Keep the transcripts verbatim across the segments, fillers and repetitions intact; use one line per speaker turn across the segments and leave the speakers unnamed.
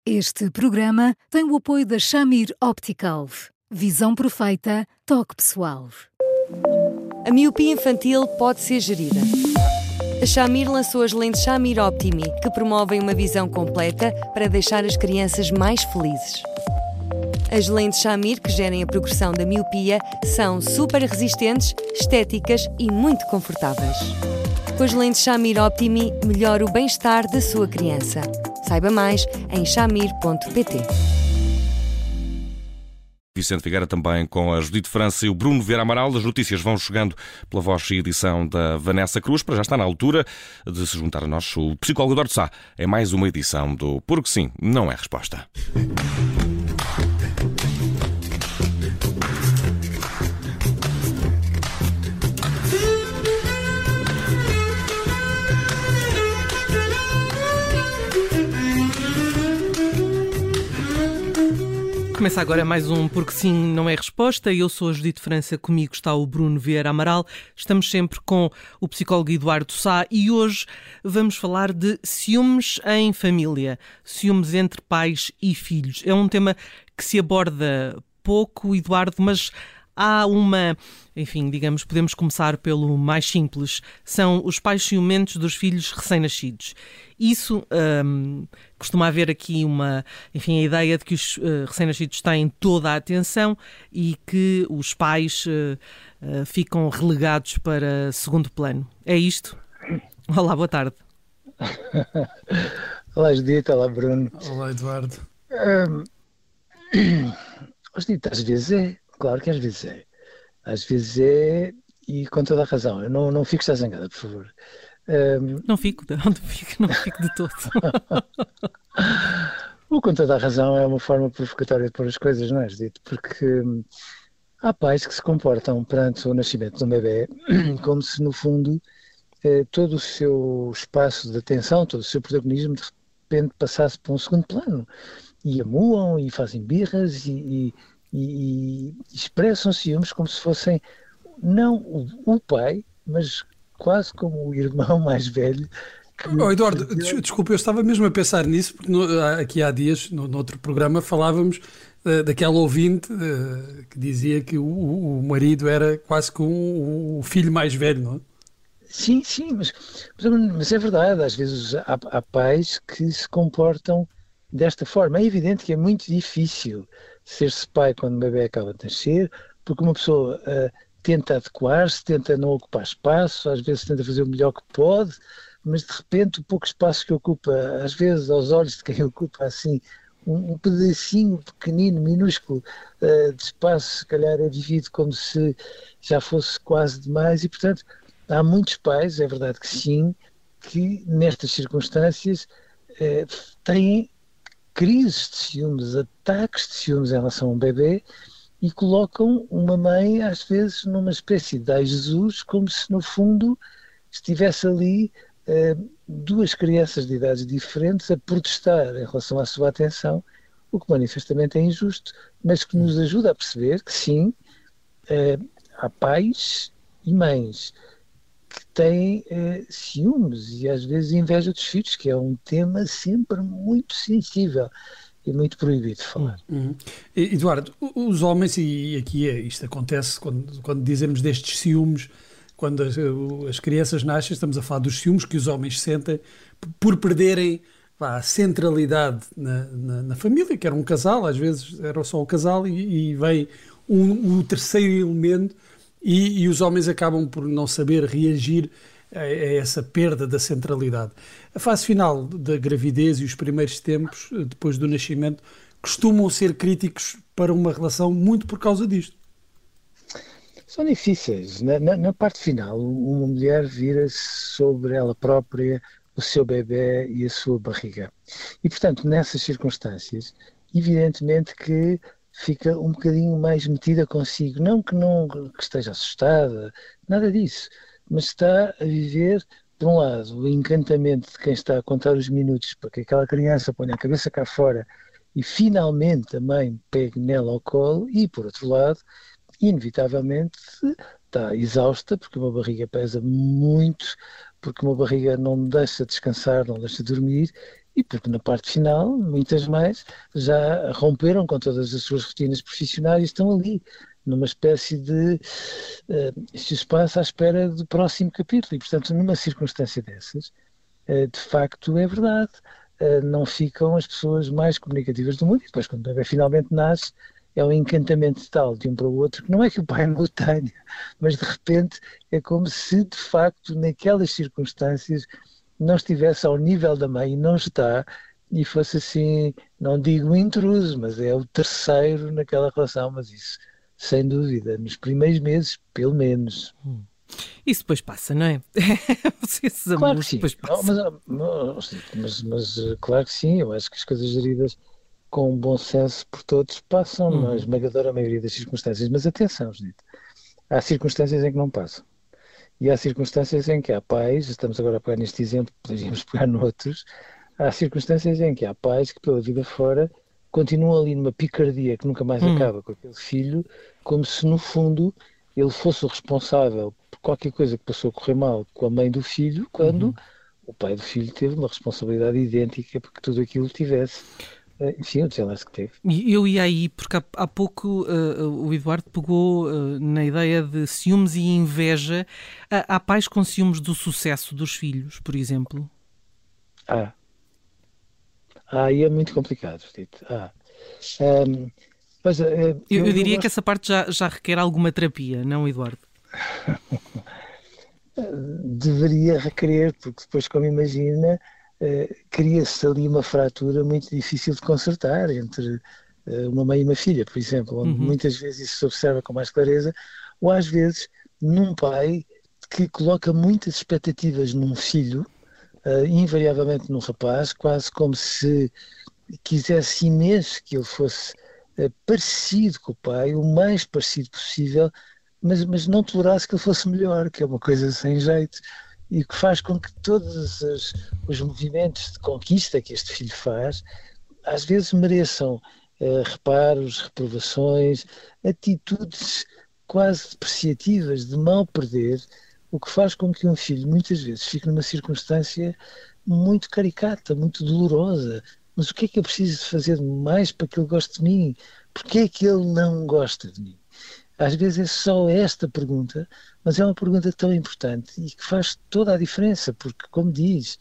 Este programa tem o apoio da Shamir Optical. Visão perfeita, toque pessoal.
A miopia infantil pode ser gerida. A Shamir lançou as lentes Shamir Optimi, que promovem uma visão completa para deixar as crianças mais felizes. As lentes Shamir, que gerem a progressão da miopia, são super resistentes, estéticas e muito confortáveis. Com as lentes Shamir Optimi, melhora o bem-estar da sua criança. Saiba mais em shamir ponto pt.
Vicente Figueira também com a Judite França e o Bruno Vieira Amaral. As notícias vão chegando pela voz e edição da Vanessa Cruz, para já está na altura de se juntar a nós o psicólogo Eduardo Sá. É mais uma edição do Porque Sim, Não é Resposta.
Começa agora mais um Porque Sim, Não é Resposta. Eu sou a Judite França, comigo está o Bruno Vieira Amaral. Estamos sempre com o psicólogo Eduardo Sá e hoje vamos falar de ciúmes em família, ciúmes entre pais e filhos. É um tema que se aborda pouco, Eduardo, mas há uma, enfim, digamos, podemos começar pelo mais simples. São os pais ciumentos dos filhos recém-nascidos. Isso, hum, costuma haver aqui uma, enfim, a ideia de que os uh, recém-nascidos têm toda a atenção e que os pais uh, uh, ficam relegados para segundo plano. É isto? Olá, boa tarde.
Olá, Judite. Olá, Bruno.
Olá, Eduardo.
Um, Judite, às vezes é. Claro que às vezes é. Às vezes é, e com toda a razão. Eu não, não fico já zangada, por favor. Um...
Não fico, não fico, não fico de todo.
O com toda a razão é uma forma provocatória de pôr as coisas, não é, Judite? Porque hum, há pais que se comportam perante o nascimento de um bebê como se, no fundo, eh, todo o seu espaço de atenção, todo o seu protagonismo, de repente passasse para um segundo plano. E amuam, e fazem birras, e... e E, e expressam ciúmes como se fossem não o, o pai, mas quase como o irmão mais velho. Que...
Oh, Eduardo, des- desculpa, eu estava mesmo a pensar nisso, porque no, aqui há dias, no, no outro programa, falávamos uh, daquela ouvinte uh, que dizia que o, o marido era quase como o, o filho mais velho, não é?
Sim, sim, mas, mas, mas é verdade, às vezes há, há pais que se comportam desta forma. É evidente que é muito difícil ser-se pai quando o bebê acaba de nascer, porque uma pessoa uh, tenta adequar-se, tenta não ocupar espaço, às vezes tenta fazer o melhor que pode, mas de repente o pouco espaço que ocupa, às vezes aos olhos de quem ocupa assim um, um pedacinho pequenino, minúsculo uh, de espaço, se calhar é vivido como se já fosse quase demais, e portanto há muitos pais, é verdade que sim, que nestas circunstâncias uh, têm crises de ciúmes, ataques de ciúmes em relação a um bebê e colocam uma mãe, às vezes, numa espécie de ai Jesus, como se, no fundo, estivesse ali eh, duas crianças de idades diferentes a protestar em relação à sua atenção, o que manifestamente é injusto, mas que nos ajuda a perceber que, sim, eh, há pais e mães que têm eh, ciúmes e às vezes inveja dos filhos, que é um tema sempre muito sensível e muito proibido de falar.
Uhum. Eduardo, os homens, e aqui é, isto acontece quando, quando dizemos destes ciúmes, quando as, as crianças nascem, estamos a falar dos ciúmes que os homens sentem por perderem pá, a centralidade na, na, na família, que era um casal, às vezes era só o casal e, e vem um, um terceiro elemento. E, e os homens acabam por não saber reagir a, a essa perda da centralidade. A fase final da gravidez e os primeiros tempos, depois do nascimento, costumam ser críticos para uma relação muito por causa disto.
São difíceis. Na, na, na parte final, uma mulher vira-se sobre ela própria, o seu bebê e a sua barriga. E, portanto, nessas circunstâncias, evidentemente que fica um bocadinho mais metida consigo, não que não que esteja assustada, nada disso, mas está a viver, de um lado, o encantamento de quem está a contar os minutos para que aquela criança ponha a cabeça cá fora e finalmente a mãe pegue nela ao colo, e por outro lado, inevitavelmente está exausta, porque uma barriga pesa muito, porque uma barriga não deixa descansar, não deixa dormir, e porque na parte final, muitas mães já romperam com todas as suas rotinas profissionais e estão ali, numa espécie de uh, espaço à espera do próximo capítulo. E, portanto, numa circunstância dessas, uh, de facto, é verdade, uh, não ficam as pessoas mais comunicativas do mundo. E depois, quando o bebê finalmente nasce, é um encantamento tal de um para o outro, que não é que o pai não o tenha, mas de repente é como se, de facto, naquelas circunstâncias, não estivesse ao nível da mãe, e não está, e fosse assim, não digo um intruso, mas é o terceiro naquela relação, mas isso, sem dúvida, nos primeiros meses, pelo menos.
Hum. Isso depois passa, não é? Esses
Claro que
amores
sim,
depois
não,
passam.
mas, mas, mas claro que sim, eu acho que as coisas geridas com bom senso por todos passam,
Uhum.
na esmagadora maioria das circunstâncias, mas atenção, Judito, há circunstâncias em que não passam. E há circunstâncias em que há pais, estamos agora a pegar neste exemplo, poderíamos pegar noutros, há circunstâncias em que há pais que pela vida fora continuam ali numa picardia que nunca mais
Hum.
acaba com aquele filho, como se no fundo ele fosse o responsável por qualquer coisa que passou a correr mal com a mãe do filho, quando
Uhum.
o pai do filho teve uma responsabilidade idêntica porque tudo aquilo tivesse, enfim, o desenlace que teve.
E eu ia aí, porque há, há pouco uh, o Eduardo pegou uh, na ideia de ciúmes e inveja. Uh, há pais com ciúmes do sucesso dos filhos, por exemplo?
Ah, ah aí é muito complicado, Tito. Ah. Um, pois, uh,
Eu,
eu,
eu diria
eu
que essa parte já, já requer alguma terapia, não, Eduardo?
Deveria requerer, porque depois, como imagina, uh, cria-se ali uma fratura muito difícil de consertar entre uh, uma mãe e uma filha, por exemplo, onde
Uhum.
muitas vezes isso se observa com mais clareza, ou às vezes num pai que coloca muitas expectativas num filho, uh, invariavelmente num rapaz, quase como se quisesse imenso que ele fosse uh, parecido com o pai, o mais parecido possível, mas, mas não tolerasse que ele fosse melhor, que é uma coisa sem jeito, e que faz com que todos os, os movimentos de conquista que este filho faz, às vezes mereçam uh, reparos, reprovações, atitudes quase depreciativas, de mal perder, o que faz com que um filho muitas vezes fique numa circunstância muito caricata, muito dolorosa. Mas o que é que eu preciso de fazer mais para que ele goste de mim? Porquê é que ele não gosta de mim? Às vezes é só esta pergunta, mas é uma pergunta tão importante e que faz toda a diferença, porque, como diz,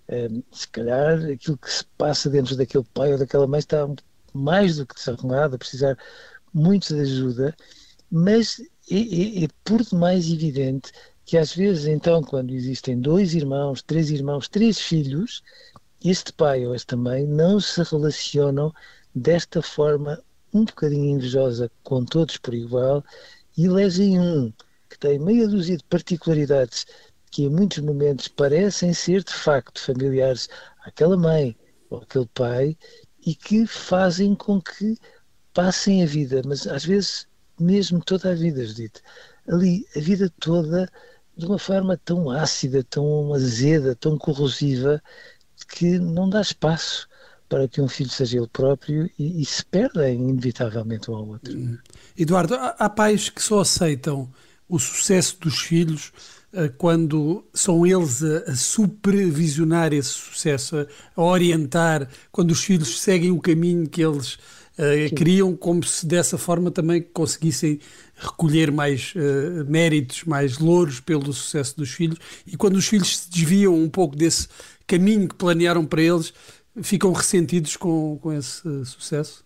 se calhar aquilo que se passa dentro daquele pai ou daquela mãe está mais do que desarrumado, a precisar muito de ajuda, mas é, é, é por demais evidente que às vezes, então, quando existem dois irmãos, três irmãos, três filhos, este pai ou esta mãe não se relacionam desta forma um bocadinho invejosa com todos por igual e elegem um que tem meia dúzia de particularidades que em muitos momentos parecem ser de facto familiares àquela mãe ou àquele pai e que fazem com que passem a vida, mas às vezes mesmo toda a vida, Judite, ali a vida toda de uma forma tão ácida, tão azeda, tão corrosiva que não dá espaço para que um filho seja ele próprio e, e se perdem inevitavelmente um ao outro.
Eduardo, há, há pais que só aceitam o sucesso dos filhos uh, quando são eles a, a supervisionar esse sucesso, a, a orientar, quando os filhos seguem o caminho que eles uh, criam, como se dessa forma também conseguissem recolher mais uh, méritos, mais louros pelo sucesso dos filhos, e quando os filhos se desviam um pouco desse caminho que planearam para eles, ficam ressentidos com, com esse uh, sucesso?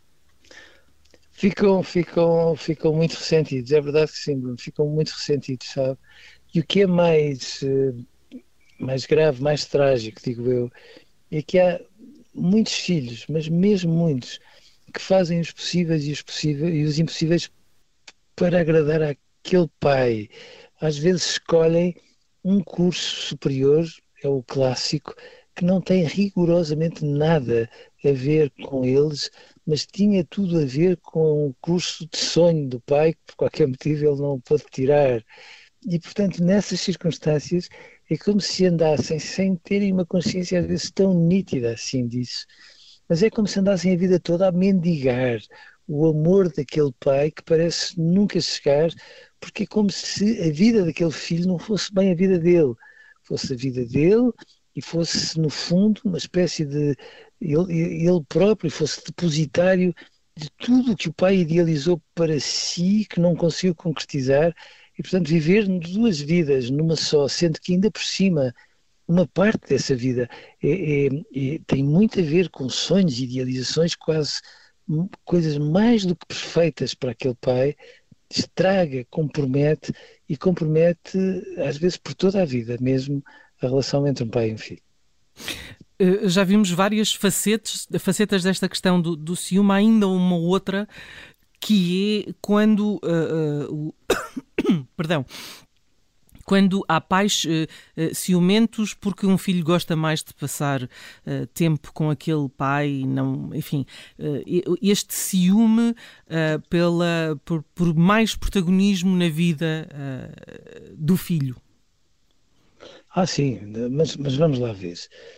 Ficam, ficam, ficam muito ressentidos, é verdade que sim, Bruno, ficam muito ressentidos, sabe? E o que é mais, uh, mais grave, mais trágico, digo eu, é que há muitos filhos, mas mesmo muitos, que fazem os possíveis e os, possíveis, e os impossíveis para agradar àquele pai. Às vezes escolhem um curso superior, é o clássico, que não tem rigorosamente nada a ver com eles, mas tinha tudo a ver com o curso de sonho do pai, que por qualquer motivo ele não pôde tirar. E, portanto, nessas circunstâncias, é como se andassem sem terem uma consciência às vezes tão nítida assim disso, mas é como se andassem a vida toda a mendigar o amor daquele pai que parece nunca chegar, porque é como se a vida daquele filho não fosse bem a vida dele, fosse a vida dele e fosse, no fundo, uma espécie de... Ele, ele próprio fosse depositário de tudo o que o pai idealizou para si, que não conseguiu concretizar, e, portanto, viver duas vidas numa só, sendo que ainda por cima uma parte dessa vida é, é, é, tem muito a ver com sonhos e idealizações, quase coisas mais do que perfeitas para aquele pai, estraga, compromete e compromete às vezes por toda a vida mesmo a relação entre um pai e um filho.
Já vimos várias facetas, facetas desta questão do, do ciúme. Há ainda uma outra que é quando uh, uh, o perdão quando há pais uh, uh, ciumentos porque um filho gosta mais de passar uh, tempo com aquele pai, não, enfim, uh, este ciúme uh, pela, por, por mais protagonismo na vida uh, do filho.
Ah, sim, mas, mas vamos lá ver.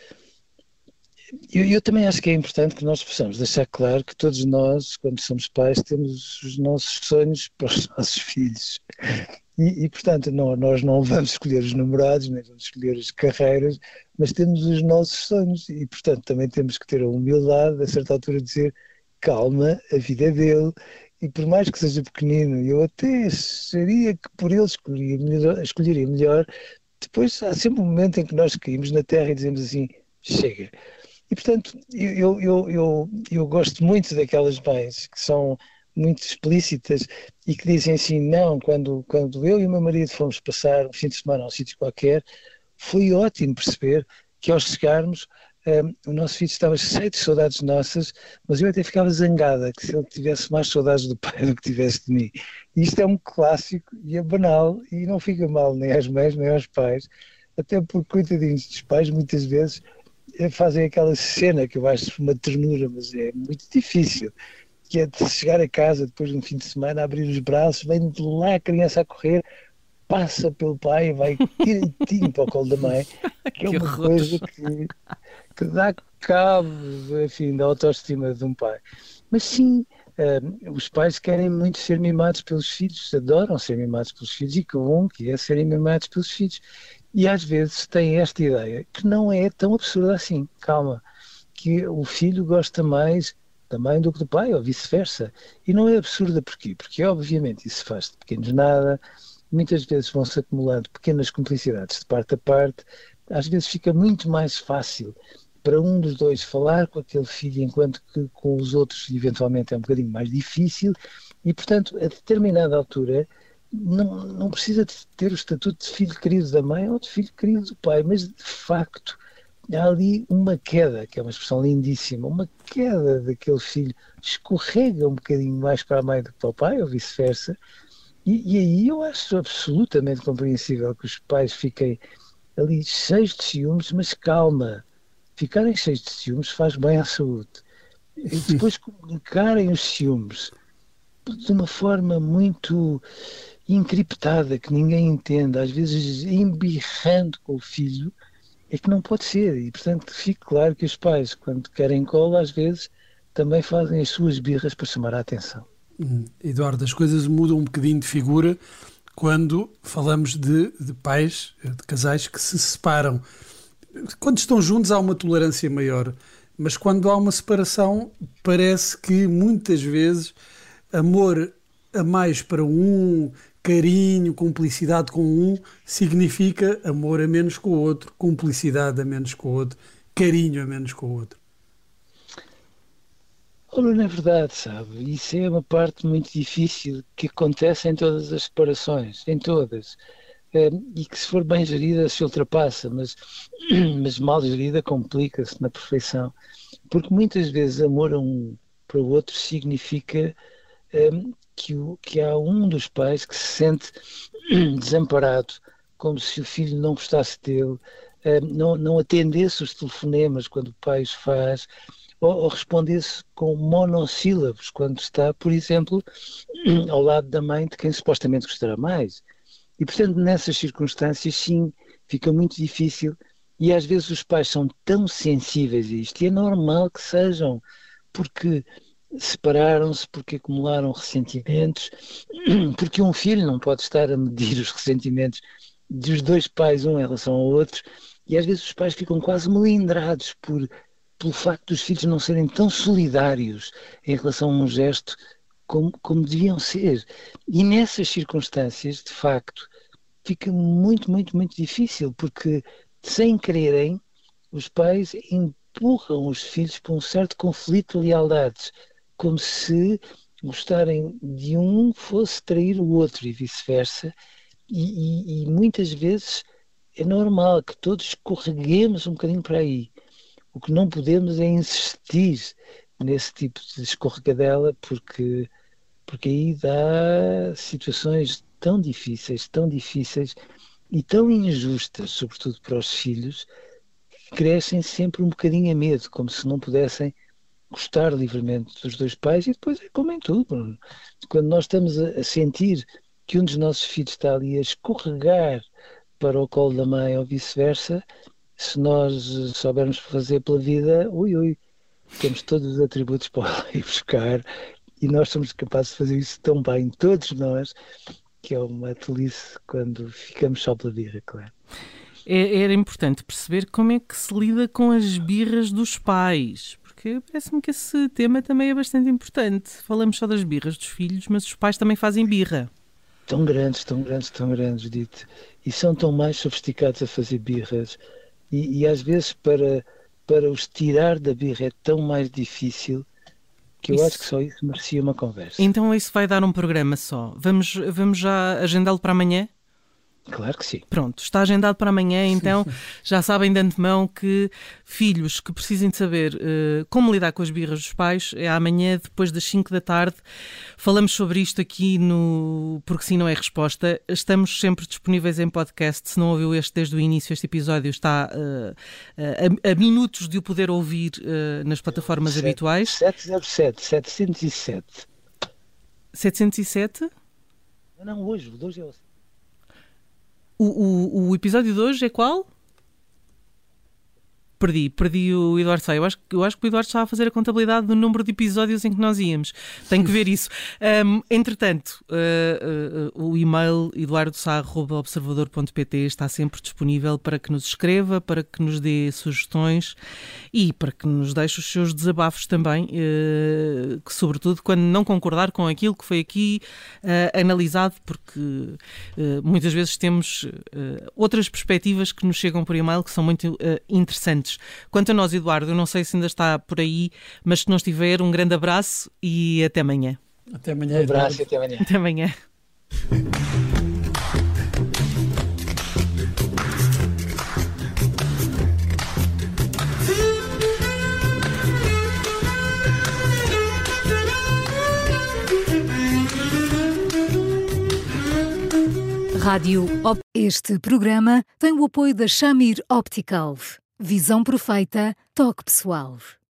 Eu, eu também acho que é importante que nós possamos deixar claro que todos nós, quando somos pais, temos os nossos sonhos para os nossos filhos. E, e portanto, não, nós não vamos escolher os namorados, nem vamos escolher as carreiras, mas temos os nossos sonhos e, portanto, também temos que ter a humildade, a certa altura, de dizer calma, a vida é dele, e por mais que seja pequenino, eu até acharia que por ele escolheria melhor, escolheria melhor, depois há sempre um momento em que nós caímos na terra e dizemos assim, chega. E, portanto, eu, eu, eu, eu gosto muito daquelas mães que são muito explícitas e que dizem assim, não, quando, quando eu e o meu marido fomos passar um fim de semana a um sítio qualquer, foi ótimo perceber que ao chegarmos um, o nosso filho estava cheio de saudades nossas, mas eu até ficava zangada que se ele tivesse mais saudades do pai do que tivesse de mim. E isto é um clássico e é banal e não fica mal nem às mães nem aos pais, até porque coitadinhos dos pais muitas vezes fazem aquela cena que eu acho uma ternura, mas é muito difícil, que é de chegar a casa depois de um fim de semana, abrir os braços, vem de lá a criança a correr, passa pelo pai e vai direitinho para o colo da mãe, que é uma
que
coisa que, que dá cabo, enfim, da autoestima de um pai. Mas sim, um, os pais querem muito ser mimados pelos filhos, adoram ser mimados pelos filhos, e que bom que é serem mimados pelos filhos. E às vezes têm esta ideia, que não é tão absurda assim, calma, que o filho gosta mais da mãe do que do pai, ou vice-versa. E não é absurda porquê? Porque obviamente isso faz de pequenos nada, muitas vezes vão-se acumulando pequenas cumplicidades de parte a parte, às vezes fica muito mais fácil para um dos dois falar com aquele filho, enquanto que com os outros eventualmente é um bocadinho mais difícil, e portanto a determinada altura não, não precisa de ter o estatuto de filho querido da mãe ou de filho querido do pai, mas de facto há ali uma queda, que é uma expressão lindíssima, uma queda daquele filho, escorrega um bocadinho mais para a mãe do que para o pai, ou vice-versa, e, e aí eu acho absolutamente compreensível que os pais fiquem ali cheios de ciúmes, mas calma, ficarem cheios de ciúmes faz bem à saúde. E depois comunicarem os ciúmes de uma forma muito encriptada, que ninguém entende, às vezes embirrando com o filho, é que não pode ser. E, portanto, fique claro que os pais, quando querem colo, às vezes também fazem as suas birras para chamar a atenção.
Hum, Eduardo, as coisas mudam um bocadinho de figura quando falamos de, de pais, de casais que se separam. Quando estão juntos há uma tolerância maior, mas quando há uma separação parece que muitas vezes amor a mais para um, carinho, cumplicidade com um, significa amor a menos com o outro, cumplicidade a menos com o outro, carinho a menos com o outro.
Olha, na verdade, sabe, isso é uma parte muito difícil que acontece em todas as separações, em todas, e que se for bem gerida se ultrapassa, mas, mas mal gerida complica-se na perfeição, porque muitas vezes amor a um para o outro significa um, que, o, que há um dos pais que se sente desamparado, como se o filho não gostasse dele, um, não, não atendesse os telefonemas quando o pai os faz, ou, ou respondesse com monossílabos quando está, por exemplo, ao lado da mãe de quem supostamente gostará mais. E, portanto, nessas circunstâncias, sim, fica muito difícil, e às vezes os pais são tão sensíveis a isto, e é normal que sejam, porque separaram-se, porque acumularam ressentimentos, porque um filho não pode estar a medir os ressentimentos dos dois pais, um em relação ao outro, E às vezes os pais ficam quase melindrados por, pelo facto dos filhos não serem tão solidários em relação a um gesto como, como deviam ser. E nessas circunstâncias, de facto, fica muito, muito, muito difícil, porque sem quererem, os pais empurram os filhos para um certo conflito de lealdades, como se gostarem de um fosse trair o outro e vice-versa, e, e, e muitas vezes é normal que todos escorreguemos um bocadinho para aí. O que não podemos é insistir nesse tipo de escorregadela, porque, porque aí dá situações tão difíceis, tão difíceis e tão injustas, sobretudo para os filhos, que crescem sempre um bocadinho a medo, como se não pudessem gostar livremente dos dois pais. E depois é como em tudo, quando nós estamos a sentir que um dos nossos filhos está ali a escorregar para o colo da mãe ou vice-versa, se nós soubermos fazer pela vida, ui, ui, temos todos os atributos para ir buscar, e nós somos capazes de fazer isso tão bem, todos nós, que é uma tolice quando ficamos só pela birra, claro.
É, era importante perceber como é que se lida com as birras dos pais, porque parece-me que esse tema também é bastante importante. Falamos só das birras dos filhos, mas os pais também fazem birra.
Tão grandes, tão grandes, tão grandes, Dito. E são tão mais sofisticados a fazer birras. E, e às vezes para, para os tirar da birra é tão mais difícil que eu
isso...
acho que só isso merecia uma conversa.
Então isso vai dar um programa só. Vamos, vamos já agendá-lo para amanhã?
Claro que sim.
Pronto, está agendado para amanhã, então já sabem de antemão que filhos que precisem de saber uh, como lidar com as birras dos pais, é amanhã depois das cinco da tarde. Falamos sobre isto aqui no Porque Sim Não É Resposta. Estamos sempre disponíveis em podcast. Se não ouviu este desde o início, este episódio está uh, uh, a, a minutos de o poder ouvir uh, nas plataformas
sete,
habituais.
sete zero sete, setecentos e sete.
setecentos e sete?
Não, não, hoje, hoje é o...
O, o, o episódio de hoje é qual? Perdi, perdi o Eduardo Sá. Eu acho, eu acho que o Eduardo está a fazer a contabilidade do número de episódios em que nós íamos. Tenho que ver isso. Um, entretanto, uh, uh, o e-mail eduardo sá arroba observador ponto pt está sempre disponível para que nos escreva, para que nos dê sugestões e para que nos deixe os seus desabafos também, uh, que, sobretudo quando não concordar com aquilo que foi aqui uh, analisado, porque uh, muitas vezes temos uh, outras perspectivas que nos chegam por e-mail que são muito uh, interessantes. Quanto a nós, Eduardo, eu não sei se ainda está por aí, mas se não estiver, um grande abraço e até amanhã.
Até amanhã.
Um abraço e até amanhã.
Até amanhã.
Rádio Op... Este programa tem o apoio da Shamir Optical. Visão perfeita, toque pessoal.